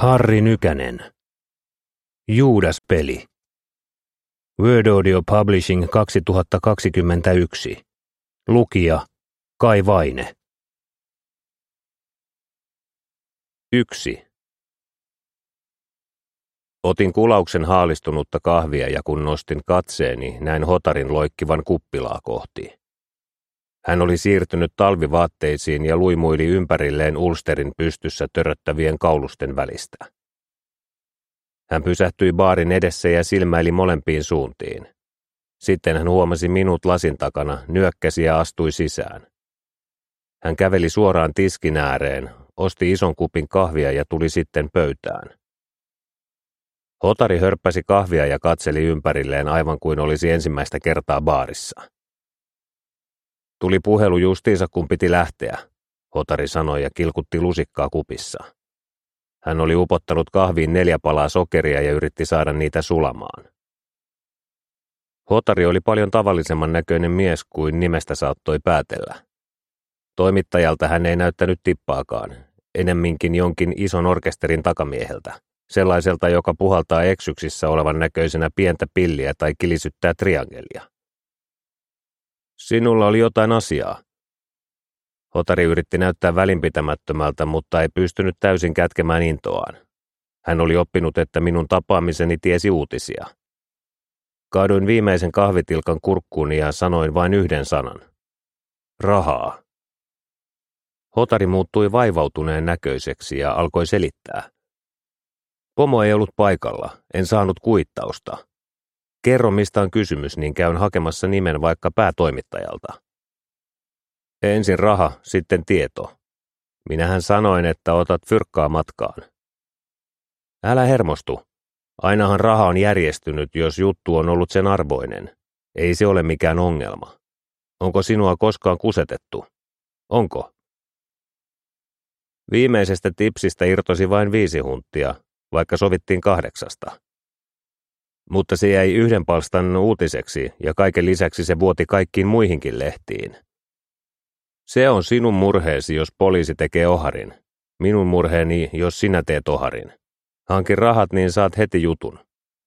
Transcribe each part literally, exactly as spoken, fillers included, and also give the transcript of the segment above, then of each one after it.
Harri Nykänen. Juudas-peli. Word Audio Publishing kaksituhattakaksikymmentäyksi. Lukija Kai Vaine. yksi. Otin kulauksen haalistunutta kahvia ja kun nostin katseeni, näin Hotarin loikkivan kuppilaa kohti. Hän oli siirtynyt talvivaatteisiin ja luimuili ympärilleen ulsterin pystyssä töröttävien kaulusten välistä. Hän pysähtyi baarin edessä ja silmäili molempiin suuntiin. Sitten hän huomasi minut lasin takana, nyökkäsi ja astui sisään. Hän käveli suoraan tiskin ääreen, osti ison kupin kahvia ja tuli sitten pöytään. Hotari hörppäsi kahvia ja katseli ympärilleen aivan kuin olisi ensimmäistä kertaa baarissa. Tuli puhelu justiinsa, kun piti lähteä, Hotari sanoi ja kilkutti lusikkaa kupissa. Hän oli upottanut kahviin neljä palaa sokeria ja yritti saada niitä sulamaan. Hotari oli paljon tavallisemman näköinen mies kuin nimestä saattoi päätellä. Toimittajalta hän ei näyttänyt tippaakaan, enemminkin jonkin ison orkesterin takamieheltä, sellaiselta, joka puhaltaa eksyksissä olevan näköisenä pientä pilliä tai kilisyttää triangelia. Sinulla oli jotain asiaa. Hotari yritti näyttää välinpitämättömältä, mutta ei pystynyt täysin kätkemään intoaan. Hän oli oppinut, että minun tapaamiseni tiesi uutisia. Kaaduin viimeisen kahvitilkan kurkkuuni ja sanoin vain yhden sanan. Rahaa. Hotari muuttui vaivautuneen näköiseksi ja alkoi selittää. Pomo ei ollut paikalla, en saanut kuittausta. Kerro, mistä on kysymys, niin käyn hakemassa nimen vaikka päätoimittajalta. Ensin raha, sitten tieto. Minähän sanoin, että otat fyrkkaa matkaan. Älä hermostu. Ainahan raha on järjestynyt, jos juttu on ollut sen arvoinen. Ei se ole mikään ongelma. Onko sinua koskaan kusetettu? Onko? Viimeisestä tipsistä irtosi vain viisi hunttia, vaikka sovittiin kahdeksasta. Mutta se jäi yhden palstan uutiseksi ja kaiken lisäksi se vuoti kaikkiin muihinkin lehtiin. Se on sinun murheesi, jos poliisi tekee oharin. Minun murheeni, jos sinä teet oharin. Hankin rahat, niin saat heti jutun.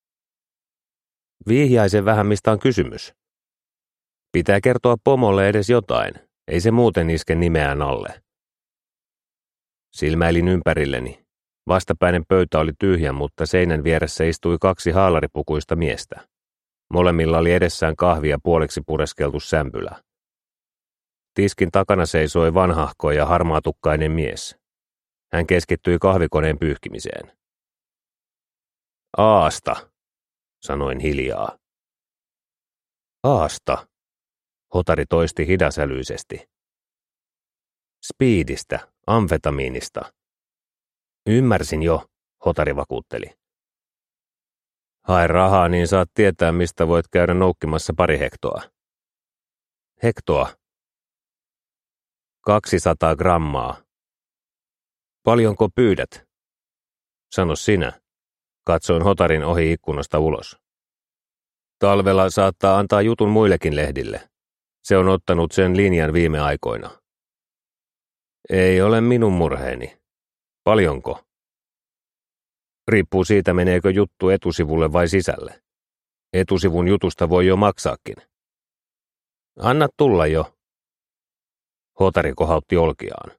Vihjaisen vähän, mistä on kysymys. Pitää kertoa pomolle edes jotain. Ei se muuten iske nimeään alle. Silmäilin ympärilleni. Vastapäinen pöytä oli tyhjä, mutta seinän vieressä istui kaksi haalaripukuista miestä. Molemmilla oli edessään kahvia puoliksi pureskeltu sämpylä. Tiskin takana seisoi vanhahko ja harmaatukkainen mies. Hän keskittyi kahvikoneen pyyhkimiseen. Aasta, sanoin hiljaa. Aasta, Hotari toisti hidasälyisesti. Speedistä, amfetamiinista. Ymmärsin jo, Hotari vakuutteli. Hae rahaa, niin saat tietää, mistä voit käydä noukkimassa pari hektoa. Hektoa. kaksisataa grammaa. Paljonko pyydät? Sano sinä. Katsoin Hotarin ohi ikkunasta ulos. Talvella saattaa antaa jutun muillekin lehdille. Se on ottanut sen linjan viime aikoina. Ei ole minun murheeni. Paljonko? Riippuu siitä, meneekö juttu etusivulle vai sisälle. Etusivun jutusta voi jo maksaakin. Anna tulla jo. Hotari kohautti olkiaan.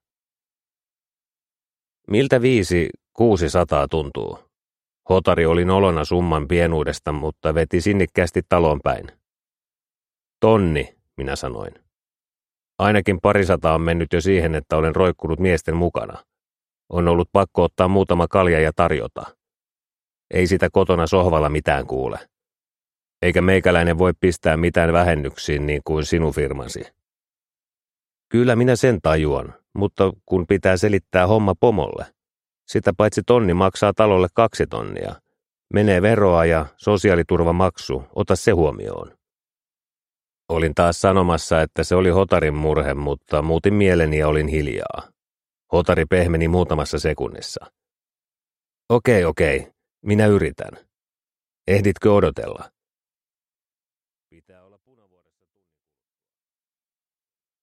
Miltä viisi, kuusisataa tuntuu? Hotari oli nolona summan pienuudesta, mutta veti sinnikkäästi taloon päin. Tonni, minä sanoin. Ainakin parisata on mennyt jo siihen, että olen roikkunut miesten mukana. On ollut pakko ottaa muutama kalja ja tarjota. Ei sitä kotona sohvalla mitään kuule. Eikä meikäläinen voi pistää mitään vähennyksiin niin kuin sinun firmasi. Kyllä minä sen tajuan, mutta kun pitää selittää homma pomolle. Sitä paitsi tonni maksaa talolle kaksi tonnia. Menee veroa ja sosiaaliturvamaksu, ota se huomioon. Olin taas sanomassa, että se oli Hotarin murhe, mutta muutin mieleni ja olin hiljaa. Hotari pehmeni muutamassa sekunnissa. Okei, okei, minä yritän. Ehditkö odotella?